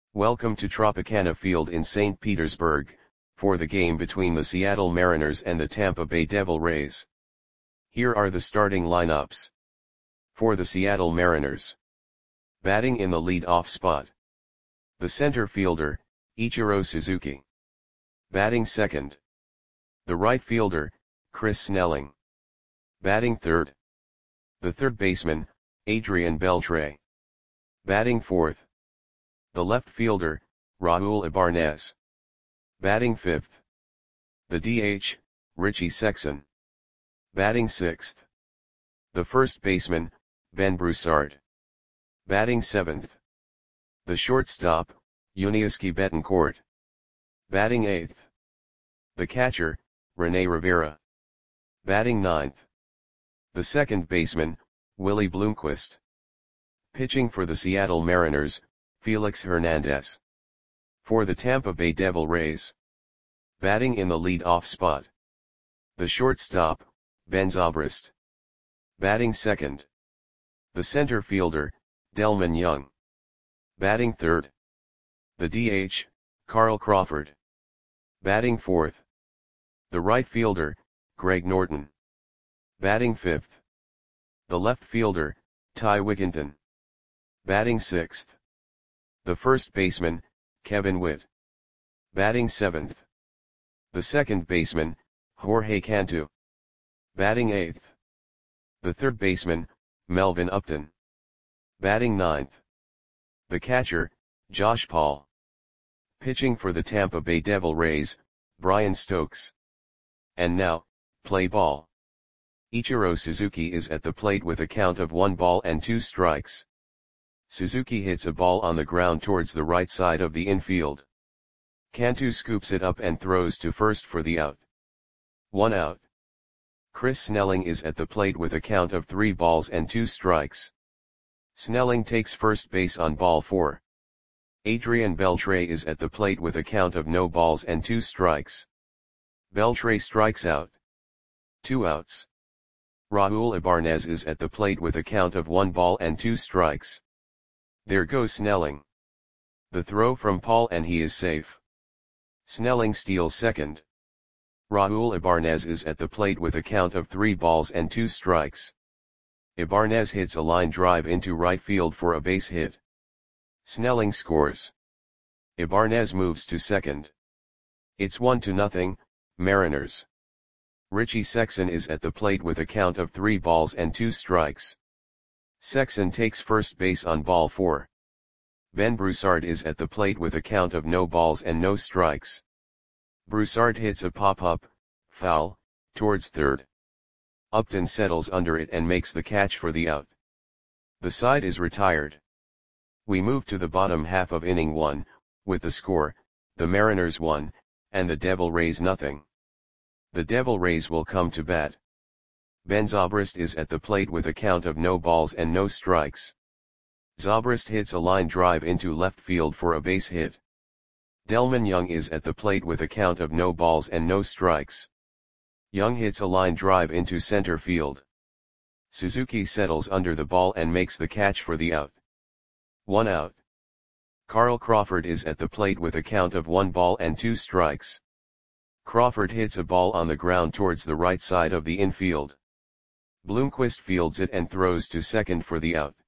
Welcome to Tropicana Field in St. Petersburg, for the game between the Seattle Mariners and the Tampa Bay Devil Rays. Here are the starting lineups. For the Seattle Mariners. Batting in the lead-off spot. The center fielder, Ichiro Suzuki. Batting second. The right fielder, Chris Snelling. Batting third. The third baseman, Adrian Beltre. Batting fourth. The left fielder, Raul Ibanez. Batting fifth. The DH, Richie Sexson. Batting sixth. The first baseman, Ben Broussard. Batting seventh. The shortstop, Yuniesky Betancourt. Batting eighth. The catcher, Rene Rivera. Batting ninth. The second baseman, Willie Bloomquist. Pitching for the Seattle Mariners, Felix Hernandez. For the Tampa Bay Devil Rays. Batting in the lead-off spot. The shortstop, Ben Zobrist. Batting second. The center fielder, Delmon Young. Batting third. The DH, Carl Crawford. Batting fourth. The right fielder, Greg Norton. Batting fifth. The left fielder, Ty Wigginton. Batting sixth. The first baseman, Kevin Witt. Batting seventh. The second baseman, Jorge Cantu. Batting eighth. The third baseman, Melvin Upton. Batting ninth. The catcher, Josh Paul. Pitching for the Tampa Bay Devil Rays, Brian Stokes. And now, play ball. Ichiro Suzuki is at the plate with a count of 1-2. Suzuki hits a ball on the ground towards the right side of the infield. Cantu scoops it up and throws to first for the out. 1 out. Chris Snelling is at the plate with a count of 3-2. Snelling takes first base on ball 4. Adrian Beltre is at the plate with a count of 0-2. Beltre strikes out. 2 outs. Raul Ibanez is at the plate with a count of 1-2. There goes Snelling. The throw from Paul and he is safe. Snelling steals second. Raul Ibanez is at the plate with a count of 3-2. Ibanez hits a line drive into right field for a base hit. Snelling scores. Ibanez moves to second. It's 1-0, Mariners. Richie Sexson is at the plate with a count of 3-2. Sexson takes first base on ball 4. Ben Broussard is at the plate with a count of 0-0. Broussard hits a pop-up, foul, towards third. Upton settles under it and makes the catch for the out. The side is retired. We move to the bottom half of inning 1, with the score, the Mariners 1, and the Devil Rays 0. The Devil Rays will come to bat. Ben Zobrist is at the plate with a count of 0-0. Zobrist hits a line drive into left field for a base hit. Delmon Young is at the plate with a count of 0-0. Young hits a line drive into center field. Suzuki settles under the ball and makes the catch for the out. 1 out. Carl Crawford is at the plate with a count of 1-2. Crawford hits a ball on the ground towards the right side of the infield. Bloomquist fields it and throws to second for the out.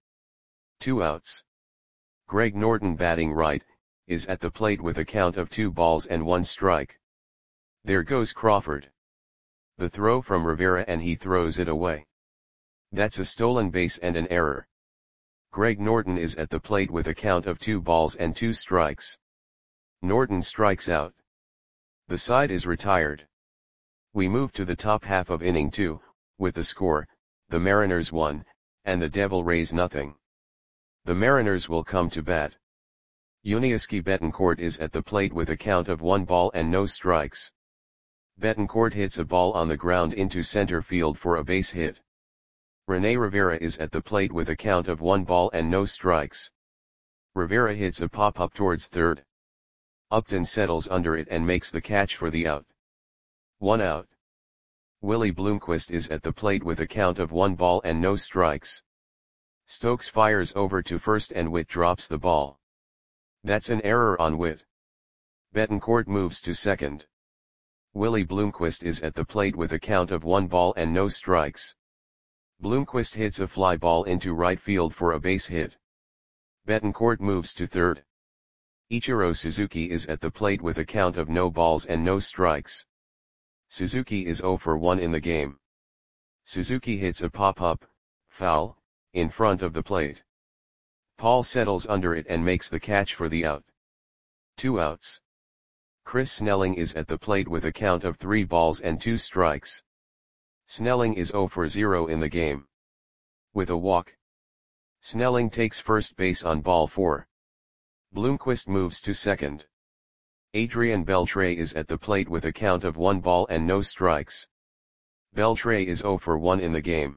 2 outs. Greg Norton, batting right, is at the plate with a count of 2-1. There goes Crawford. The throw from Rivera and he throws it away. That's a stolen base and an error. Greg Norton is at the plate with a count of 2-2. Norton strikes out. The side is retired. We move to the top half of inning 2, with the score, the Mariners 1, and the Devil Rays 0. The Mariners will come to bat. Yuniesky Betancourt is at the plate with a count of 1-0. Betancourt hits a ball on the ground into center field for a base hit. Rene Rivera is at the plate with a count of 1-0. Rivera hits a pop-up towards third. Upton settles under it and makes the catch for the out. 1 out. Willie Bloomquist is at the plate with a count of 1-0. Stokes fires over to first and Witt drops the ball. That's an error on Witt. Betancourt moves to second. Willie Bloomquist is at the plate with a count of 1 ball and no strikes. Bloomquist hits a fly ball into right field for a base hit. Betancourt moves to third. Ichiro Suzuki is at the plate with a count of no balls and no strikes. Suzuki is 0 for 1 in the game. Suzuki hits a pop-up, foul, in front of the plate. Paul settles under it and makes the catch for the out. 2 outs. Chris Snelling is at the plate with a count of 3 balls and 2 strikes. Snelling is 0 for 0 in the game. With a walk. Snelling takes first base on ball 4. Bloomquist moves to second. Adrian Beltre is at the plate with a count of 1 ball and no strikes. Beltre is 0 for 1 in the game.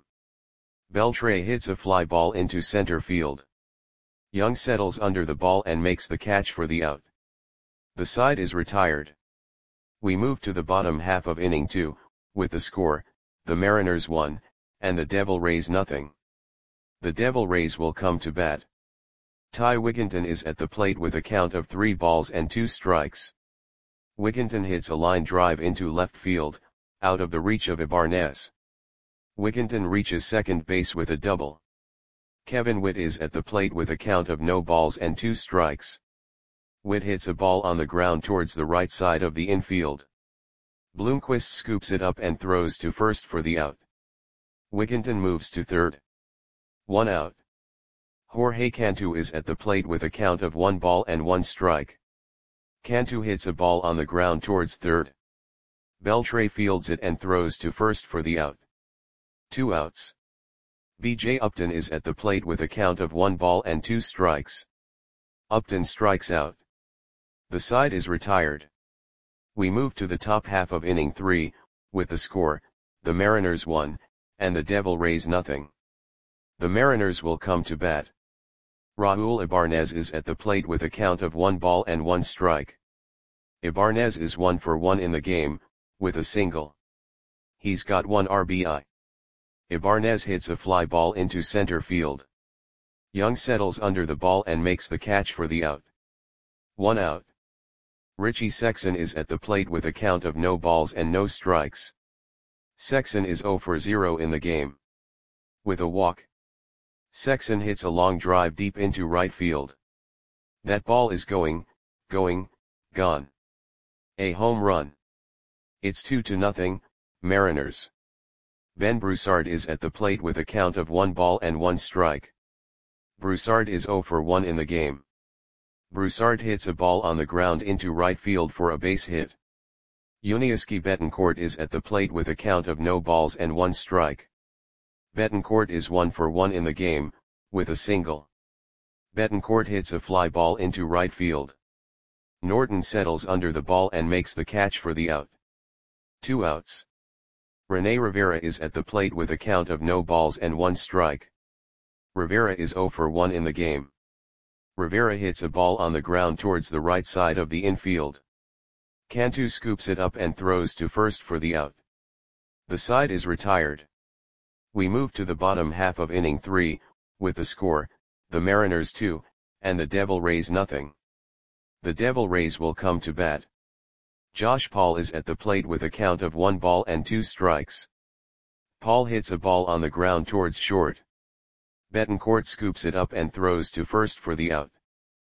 Beltre hits a fly ball into center field. Young settles under the ball and makes the catch for the out. The side is retired. We move to the bottom half of inning 2, with the score, the Mariners 1, and the Devil Rays nothing. The Devil Rays will come to bat. Ty Wigginton is at the plate with a count of 3 balls and 2 strikes. Wigginton hits a line drive into left field, out of the reach of Ibanez. Wigginton reaches second base with a double. Kevin Witt is at the plate with a count of no balls and 2 strikes. Witt hits a ball on the ground towards the right side of the infield. Bloomquist scoops it up and throws to first for the out. Wigginton moves to third. 1 out. Jorge Cantu is at the plate with a count of 1 ball and 1 strike. Cantu hits a ball on the ground towards third. Beltre fields it and throws to first for the out. 2 outs. B.J. Upton is at the plate with a count of 1 ball and 2 strikes. Upton strikes out. The side is retired. We move to the top half of inning 3, with the score, the Mariners 1, and the Devil Rays nothing. The Mariners will come to bat. Raul Ibanez is at the plate with a count of 1 ball and 1 strike. Ibanez is 1 for 1 in the game, with a single. He's got 1 RBI. Ibanez hits a fly ball into center field. Young settles under the ball and makes the catch for the out. 1 out. Richie Sexson is at the plate with a count of no balls and no strikes. Sexson is 0 for 0 in the game. With a walk. Sexson hits a long drive deep into right field. That ball is gone. A home run. It's 2-0, Mariners. Ben Broussard is at the plate with a count of 1 ball and 1 strike. Broussard is 0 for 1 in the game. Broussard hits a ball on the ground into right field for a base hit. Yuniesky Betancourt is at the plate with a count of no balls and 1 strike. Betancourt is 1 for 1 in the game, with a single. Betancourt hits a fly ball into right field. Norton settles under the ball and makes the catch for the out. 2 outs. Rene Rivera is at the plate with a count of no balls and 1 strike. Rivera is 0 for 1 in the game. Rivera hits a ball on the ground towards the right side of the infield. Cantu scoops it up and throws to first for the out. The side is retired. We move to the bottom half of inning 3, with the score, the Mariners 2, and the Devil Rays nothing. The Devil Rays will come to bat. Josh Paul is at the plate with a count of 1 ball and 2 strikes. Paul hits a ball on the ground towards short. Betancourt scoops it up and throws to first for the out.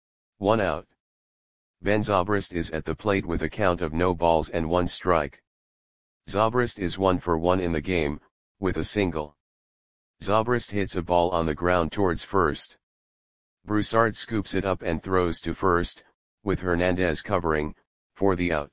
1 out. Ben Zobrist is at the plate with a count of no balls and 1 strike. Zobrist is 1 for 1 in the game, with a single. Zobrist hits a ball on the ground towards first. Broussard scoops it up and throws to first, with Hernandez covering, for the out.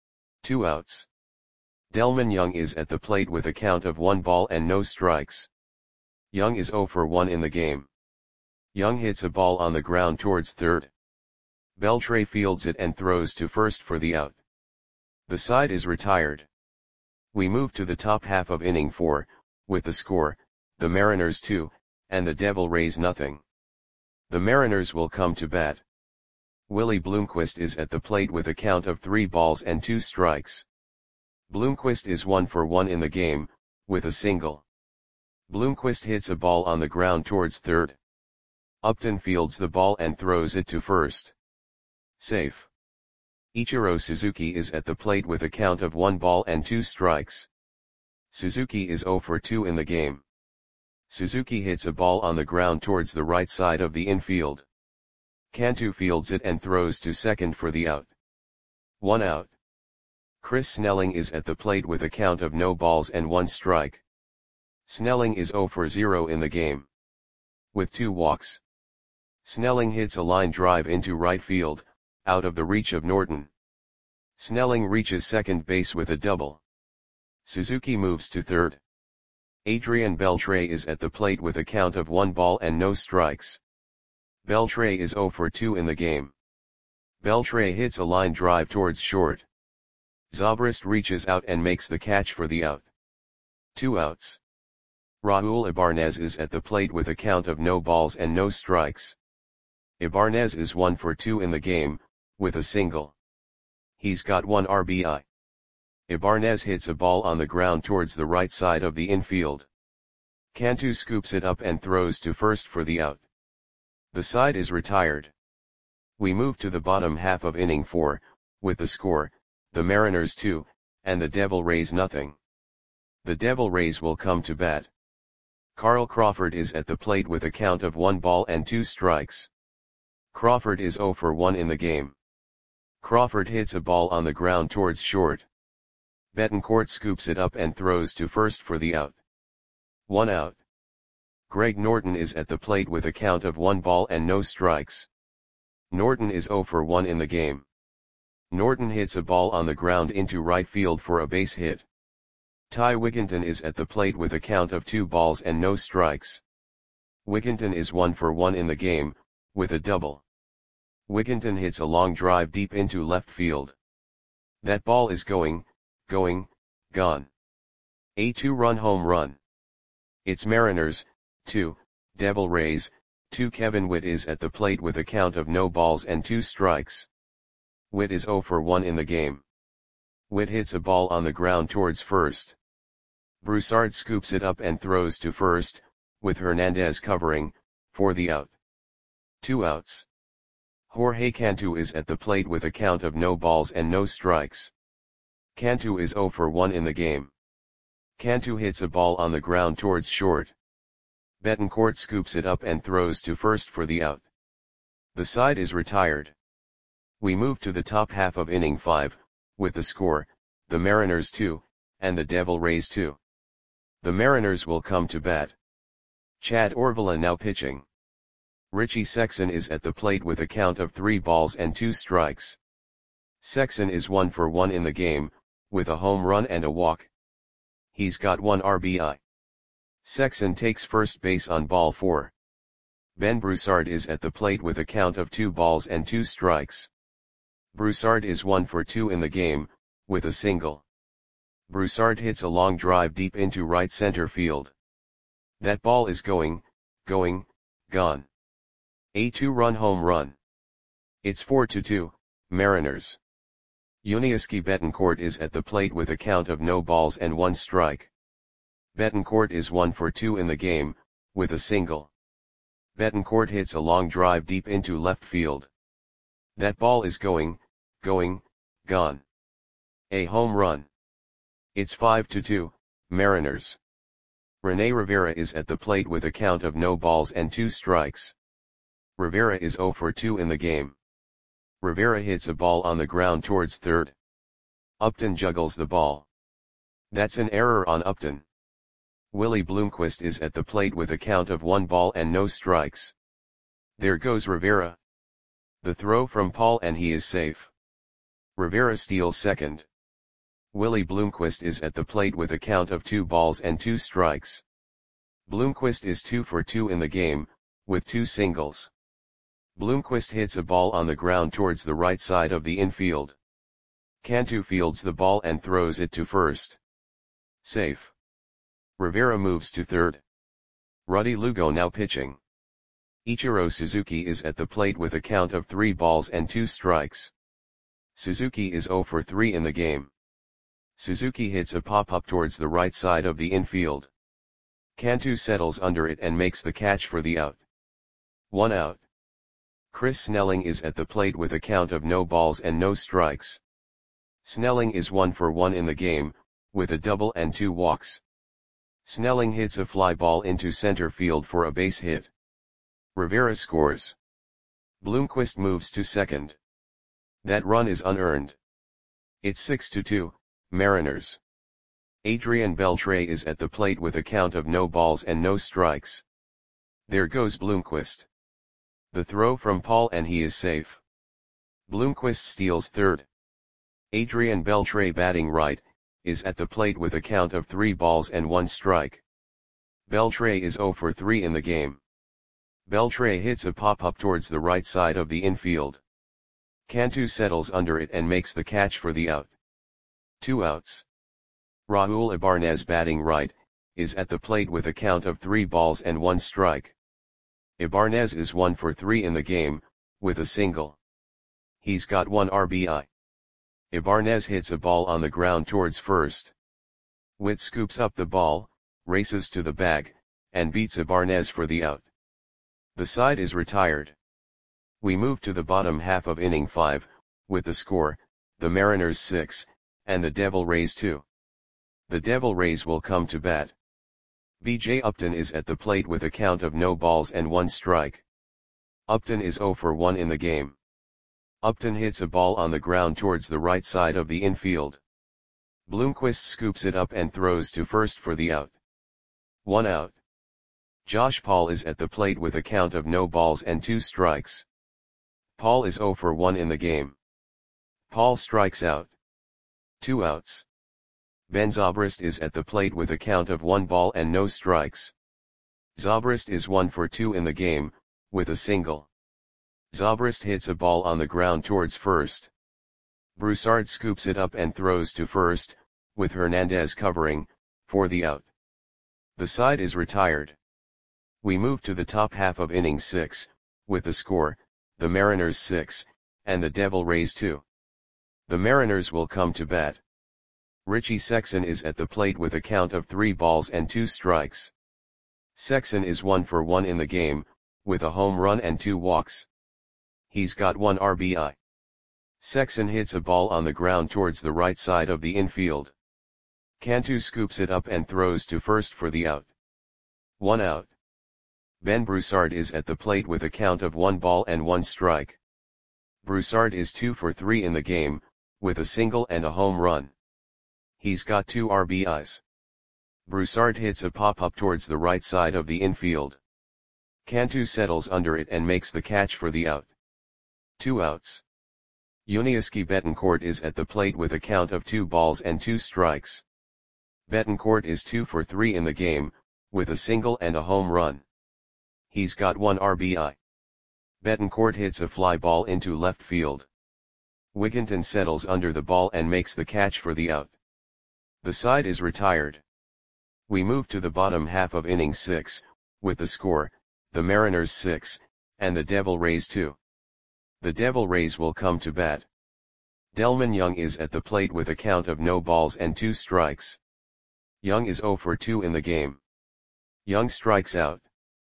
2 outs. Delman Young is at the plate with a count of 1 ball and no strikes. Young is 0 for 1 in the game. Young hits a ball on the ground towards third. Beltre fields it and throws to first for the out. The side is retired. We move to the top half of inning 4, with the score, the Mariners 2, and the Devil Rays nothing. The Mariners will come to bat. Willie Bloomquist is at the plate with a count of 3 balls and 2 strikes. Bloomquist is 1 for 1 in the game, with a single. Bloomquist hits a ball on the ground towards third. Upton fields the ball and throws it to first. Safe. Ichiro Suzuki is at the plate with a count of 1 ball and 2 strikes. Suzuki is 0 for 2 in the game. Suzuki hits a ball on the ground towards the right side of the infield. Cantu fields it and throws to second for the out. 1 out. Chris Snelling is at the plate with a count of no balls and 1 strike. Snelling is 0 for 0 in the game. With 2 walks. Snelling hits a line drive into right field, out of the reach of Norton. Snelling reaches second base with a double. Suzuki moves to third. Adrian Beltre is at the plate with a count of 1 ball and no strikes. Beltre is 0 for 2 in the game. Beltre hits a line drive towards short. Zobrist reaches out and makes the catch for the out. 2 outs. Raul Ibanez is at the plate with a count of no balls and no strikes. Ibanez is 1 for 2 in the game, with a single. He's got 1 RBI. Ibanez hits a ball on the ground towards the right side of the infield. Cantu scoops it up and throws to first for the out. The side is retired. We move to the bottom half of inning 4, with the score, the Mariners 2, and the Devil Rays nothing. The Devil Rays will come to bat. Carl Crawford is at the plate with a count of 1 ball and 2 strikes. Crawford is 0 for 1 in the game. Crawford hits a ball on the ground towards short. Betancourt scoops it up and throws to first for the out. 1 out. Greg Norton is at the plate with a count of 1 ball and no strikes. Norton is 0 for 1 in the game. Norton hits a ball on the ground into right field for a base hit. Ty Wigginton is at the plate with a count of 2 balls and no strikes. Wigginton is 1 for 1 in the game, with a double. Wigginton hits a long drive deep into left field. That ball is going, gone. A 2-run home run. It's Mariners, 2, Devil Rays, 2. Kevin Witt is at the plate with a count of no balls and 2 strikes. Witt is 0 for 1 in the game. Witt hits a ball on the ground towards first. Broussard scoops it up and throws to first, with Hernandez covering, for the out. 2 outs. Jorge Cantu is at the plate with a count of no balls and no strikes. Cantu is 0 for 1 in the game. Cantu hits a ball on the ground towards short. Betancourt scoops it up and throws to first for the out. The side is retired. We move to the top half of inning 5, with the score, the Mariners 2, and the Devil Rays 2. The Mariners will come to bat. Chad Orvala now pitching. Richie Sexson is at the plate with a count of 3 balls and 2 strikes. Sexson is 1 for 1 in the game, with a home run and a walk. He's got 1 RBI. Sexson takes first base on ball 4. Ben Broussard is at the plate with a count of 2 balls and 2 strikes. Broussard is 1 for 2 in the game, with a single. Broussard hits a long drive deep into right center field. That ball is going, gone. A 2-run home run. It's 4-2, Mariners. Yuniesky Betancourt is at the plate with a count of no balls and 1 strike. Betancourt is 1 for 2 in the game, with a single. Betancourt hits a long drive deep into left field. That ball is going, gone. A home run. It's 5-2, Mariners. Rene Rivera is at the plate with a count of no balls and 2 strikes. Rivera is 0 for 2 in the game. Rivera hits a ball on the ground towards third. Upton juggles the ball. That's an error on Upton. Willie Bloomquist is at the plate with a count of 1 ball and no strikes. There goes Rivera. The throw from Paul and he is safe. Rivera steals second. Willie Bloomquist is at the plate with a count of 2 balls and 2 strikes. Bloomquist is 2 for 2 in the game, with 2 singles. Bloomquist hits a ball on the ground towards the right side of the infield. Cantu fields the ball and throws it to first. Safe. Rivera moves to third. Ruddy Lugo now pitching. Ichiro Suzuki is at the plate with a count of 3 balls and 2 strikes. Suzuki is 0 for 3 in the game. Suzuki hits a pop-up towards the right side of the infield. Cantu settles under it and makes the catch for the out. 1 out. Chris Snelling is at the plate with a count of no balls and no strikes. Snelling is 1 for 1 in the game, with a double and 2 walks. Snelling hits a fly ball into center field for a base hit. Rivera scores. Bloomquist moves to second. That run is unearned. It's 6-2, Mariners. Adrian Beltre is at the plate with a count of no balls and no strikes. There goes Bloomquist. The throw from Paul and he is safe. Bloomquist steals third. Adrian Beltre, batting right, is at the plate with a count of 3 balls and 1 strike. Beltre is 0 for 3 in the game. Beltre hits a pop-up towards the right side of the infield. Cantu settles under it and makes the catch for the out. 2 outs. Raul Ibanez, batting right, is at the plate with a count of 3 balls and 1 strike. Ibanez is 1 for 3 in the game, with a single. He's got 1 RBI. Ibanez hits a ball on the ground towards first. Witt scoops up the ball, races to the bag, and beats Ibanez for the out. The side is retired. We move to the bottom half of inning 5, with the score, the Mariners 6, and the Devil Rays 2. The Devil Rays will come to bat. B.J. Upton is at the plate with a count of no balls and 1 strike. Upton is 0 for 1 in the game. Upton hits a ball on the ground towards the right side of the infield. Bloomquist scoops it up and throws to first for the out. 1 out. Josh Paul is at the plate with a count of no balls and 2 strikes. Paul is 0 for 1 in the game. Paul strikes out. 2 outs. Ben Zobrist is at the plate with a count of 1 ball and no strikes. Zobrist is 1 for 2 in the game, with a single. Zobrist hits a ball on the ground towards first. Broussard scoops it up and throws to first, with Hernandez covering, for the out. The side is retired. We move to the top half of inning 6, with the score, the Mariners 6, and the Devil Rays 2. The Mariners will come to bat. Richie Sexson is at the plate with a count of 3 balls and 2 strikes. Sexson is 1 for 1 in the game, with a home run and 2 walks. He's got 1 RBI. Sexson hits a ball on the ground towards the right side of the infield. Cantu scoops it up and throws to first for the out. 1 out. Ben Broussard is at the plate with a count of 1 ball and 1 strike. Broussard is 2 for 3 in the game, with a single and a home run. He's got 2 RBIs. Broussard hits a pop-up towards the right side of the infield. Cantu settles under it and makes the catch for the out. 2 outs. Yuniesky Betancourt is at the plate with a count of 2 balls and 2 strikes. Betancourt is 2 for 3 in the game, with a single and a home run. He's got 1 RBI. Betancourt hits a fly ball into left field. Wigginton settles under the ball and makes the catch for the out. The side is retired. We move to the bottom half of inning 6, with the score, the Mariners 6, and the Devil Rays 2. The Devil Rays will come to bat. Delmon Young is at the plate with a count of no balls and 2 strikes. Young is 0 for 2 in the game. Young strikes out.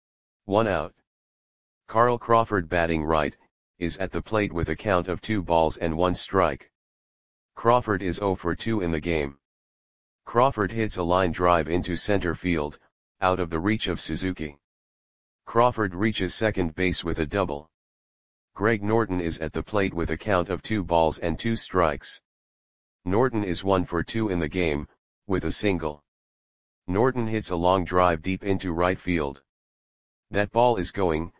1 out. Carl Crawford, batting right, is at the plate with a count of 2 balls and 1 strike. Crawford is 0 for 2 in the game. Crawford hits a line drive into center field, out of the reach of Suzuki. Crawford reaches second base with a double. Greg Norton is at the plate with a count of 2 balls and 2 strikes. Norton is 1 for 2 in the game, with a single. Norton hits a long drive deep into right field. That ball is gone.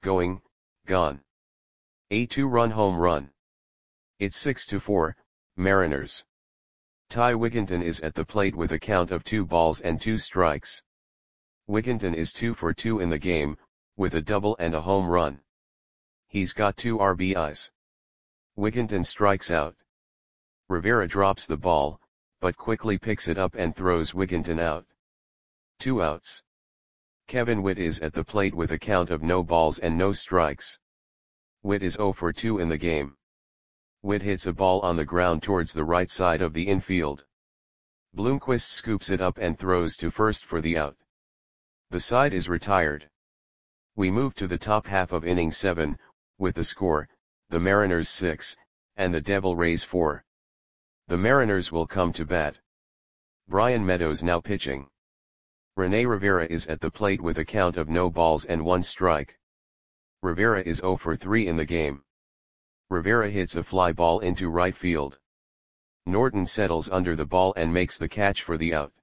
A 2-run home run. It's 6-4, Mariners. Ty Wigginton is at the plate with a count of 2 balls and 2 strikes. Wigginton is 2 for 2 in the game, with a double and a home run. He's got 2 RBIs. Wigginton strikes out. Rivera drops the ball, but quickly picks it up and throws Wigginton out. 2 outs. Kevin Witt is at the plate with a count of no balls and no strikes. Witt is 0 for 2 in the game. Witt hits a ball on the ground towards the right side of the infield. Bloomquist scoops it up and throws to first for the out. The side is retired. We move to the top half of inning 7, with the score, the Mariners 6, and the Devil Rays 4. The Mariners will come to bat. Brian Meadows now pitching. Rene Rivera is at the plate with a count of no balls and 1 strike. Rivera is 0 for 3 in the game. Rivera hits a fly ball into right field. Norton settles under the ball and makes the catch for the out.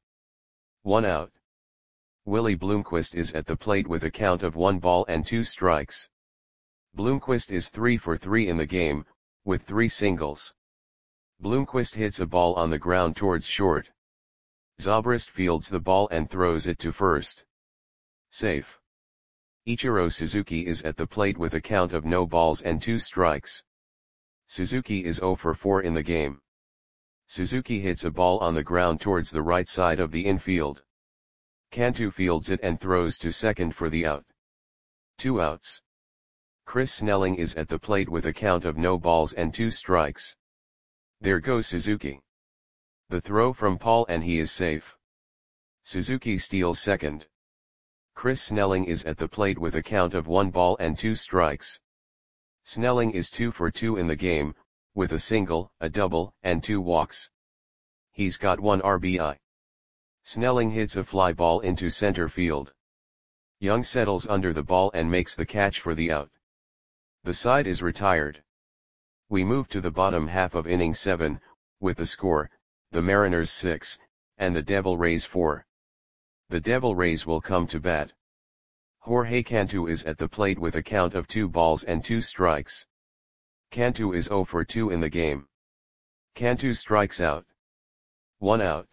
1 out. Willie Bloomquist is at the plate with a count of 1 ball and 2 strikes. Bloomquist is 3 for 3 in the game, with 3 singles. Bloomquist hits a ball on the ground towards short. Zobrist fields the ball and throws it to first. Safe. Ichiro Suzuki is at the plate with a count of no balls and 2 strikes. Suzuki is 0 for 4 in the game. Suzuki hits a ball on the ground towards the right side of the infield. Cantu fields it and throws to second for the out. 2 outs. Chris Snelling is at the plate with a count of no balls and 2 strikes. There goes Suzuki. The throw from Paul and he is safe. Suzuki steals second. Chris Snelling is at the plate with a count of 1 ball and 2 strikes. Snelling is 2 for 2 in the game, with a single, a double, and 2 walks. He's got 1 RBI. Snelling hits a fly ball into center field. Young settles under the ball and makes the catch for the out. The side is retired. We move to the bottom half of inning 7, with the score, the Mariners 6, and the Devil Rays 4. The Devil Rays will come to bat. Jorge Cantu is at the plate with a count of 2 balls and 2 strikes. Cantu is 0 for 2 in the game. Cantu strikes out. 1 out.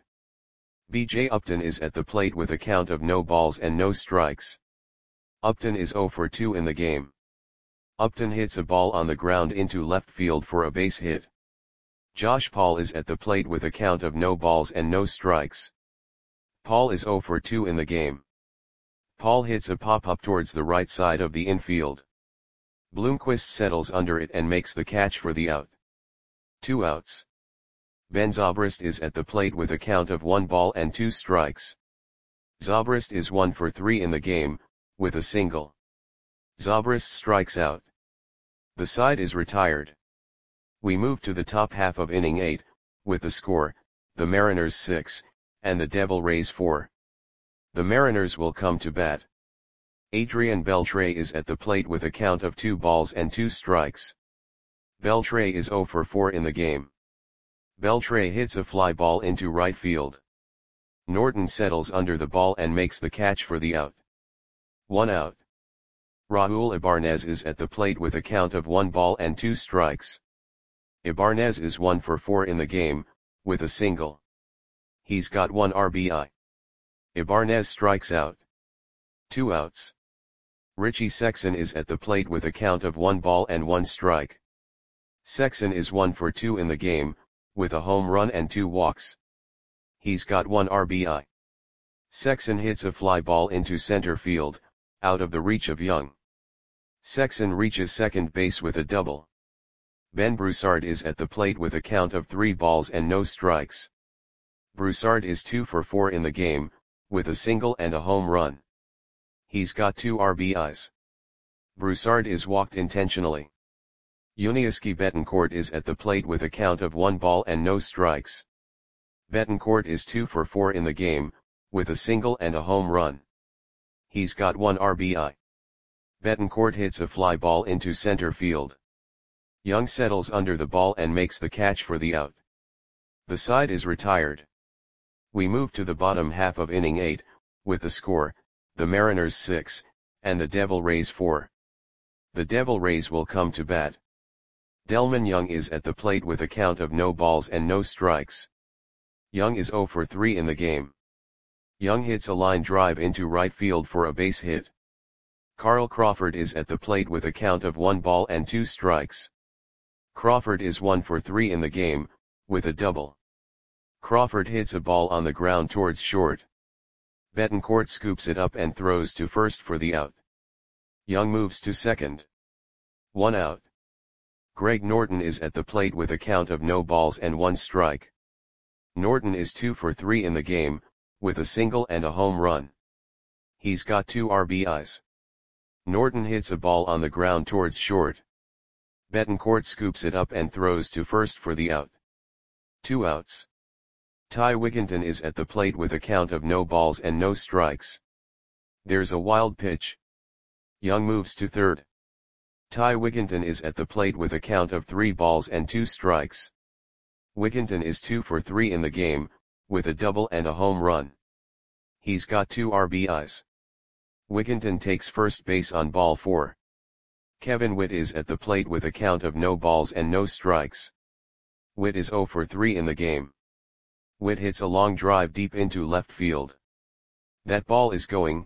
B.J. Upton is at the plate with a count of no balls and no strikes. Upton is 0 for 2 in the game. Upton hits a ball on the ground into left field for a base hit. Josh Paul is at the plate with a count of no balls and no strikes. Paul is 0 for 2 in the game. Paul hits a pop-up towards the right side of the infield. Bloomquist settles under it and makes the catch for the out. 2 outs. Ben Zobrist is at the plate with a count of 1 ball and 2 strikes. Zobrist is 1 for 3 in the game, with a single. Zobrist strikes out. The side is retired. We move to the top half of inning 8, with the score, the Mariners 6, and the Devil Rays 4. The Mariners will come to bat. Adrian Beltre is at the plate with a count of 2 balls and 2 strikes. Beltre is 0 for 4 in the game. Beltre hits a fly ball into right field. Norton settles under the ball and makes the catch for the out. 1 out. Raul Ibanez is at the plate with a count of 1 ball and 2 strikes. Ibanez is 1 for 4 in the game, with a single. He's got 1 RBI. Ibanez strikes out. 2 outs. Richie Sexson is at the plate with a count of 1 ball and 1 strike. Sexson is 1 for 2 in the game, with a home run and 2 walks. He's got 1 RBI. Sexson hits a fly ball into center field, out of the reach of Young. Sexson reaches second base with a double. Ben Broussard is at the plate with a count of 3 balls and no strikes. Broussard is 2 for 4 in the game, with a single and a home run. He's got 2 RBIs. Broussard is walked intentionally. Yuniesky Betancourt is at the plate with a count of 1 ball and no strikes. Betancourt is 2 for 4 in the game, with a single and a home run. He's got 1 RBI. Betancourt hits a fly ball into center field. Young settles under the ball and makes the catch for the out. The side is retired. We move to the bottom half of inning 8, with the score, the Mariners 6, and the Devil Rays 4. The Devil Rays will come to bat. Delmon Young is at the plate with a count of no balls and no strikes. Young is 0 for 3 in the game. Young hits a line drive into right field for a base hit. Carl Crawford is at the plate with a count of 1 ball and 2 strikes. Crawford is 1 for 3 in the game, with a double. Crawford hits a ball on the ground towards short. Betancourt scoops it up and throws to first for the out. Young moves to second. 1 out. Greg Norton is at the plate with a count of no balls and 1 strike. Norton is 2 for 3 in the game, with a single and a home run. He's got 2 RBIs. Norton hits a ball on the ground towards short. Betancourt scoops it up and throws to first for the out. 2 outs. Ty Wigginton is at the plate with a count of no balls and no strikes. There's a wild pitch. Young moves to third. Ty Wigginton is at the plate with a count of 3 balls and 2 strikes. Wigginton is 2 for 3 in the game, with a double and a home run. He's got 2 RBIs. Wigginton takes first base on ball 4. Kevin Witt is at the plate with a count of no balls and no strikes. Witt is 0 for 3 in the game. Witt hits a long drive deep into left field. That ball is gone.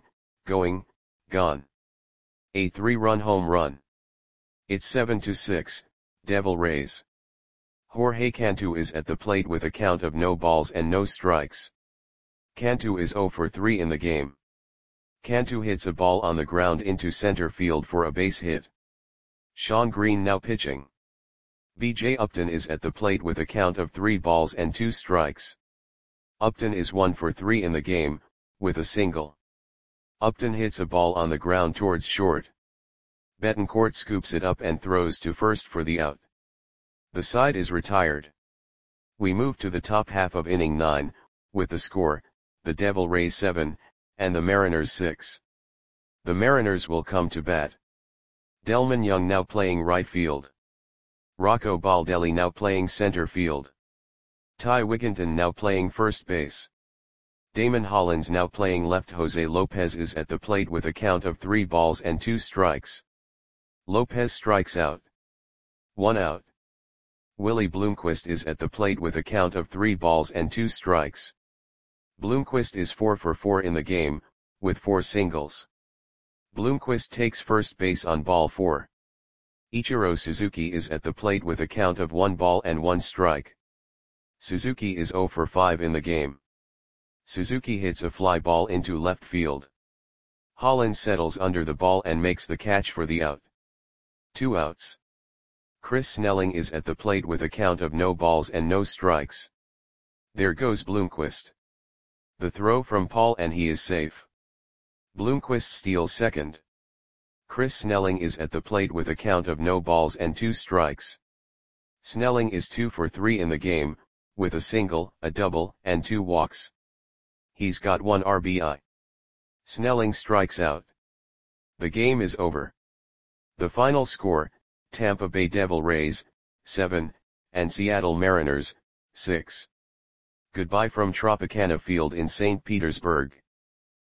A 3-run home run. It's 7-6, Devil Rays. Jorge Cantu is at the plate with a count of no balls and no strikes. Cantu is 0 for 3 in the game. Cantu hits a ball on the ground into center field for a base hit. Sean Green now pitching. B.J. Upton is at the plate with a count of 3 balls and 2 strikes. Upton is 1 for 3 in the game, with a single. Upton hits a ball on the ground towards short. Betancourt scoops it up and throws to first for the out. The side is retired. We move to the top half of inning 9, with the score, the Devil Rays 7, and the Mariners 6. The Mariners will come to bat. Delman Young now playing right field. Rocco Baldelli now playing center field. Ty Wigginton now playing first base. Damon Hollins now playing left. Jose Lopez is at the plate with a count of 3 balls and 2 strikes. Lopez strikes out. 1 out. Willie Bloomquist is at the plate with a count of 3 balls and 2 strikes. Bloomquist is 4 for 4 in the game, with 4 singles. Bloomquist takes first base on ball 4. Ichiro Suzuki is at the plate with a count of 1 ball and 1 strike. Suzuki is 0 for 5 in the game. Suzuki hits a fly ball into left field. Hollins settles under the ball and makes the catch for the out. 2 outs. Chris Snelling is at the plate with a count of no balls and no strikes. There goes Bloomquist. The throw from Paul and he is safe. Bloomquist steals second. Chris Snelling is at the plate with a count of no balls and 2 strikes. Snelling is 2 for 3 in the game, with a single, a double, and 2 walks. He's got 1 RBI. Snelling strikes out. The game is over. The final score, Tampa Bay Devil Rays, 7, and Seattle Mariners, 6. Goodbye from Tropicana Field in St. Petersburg.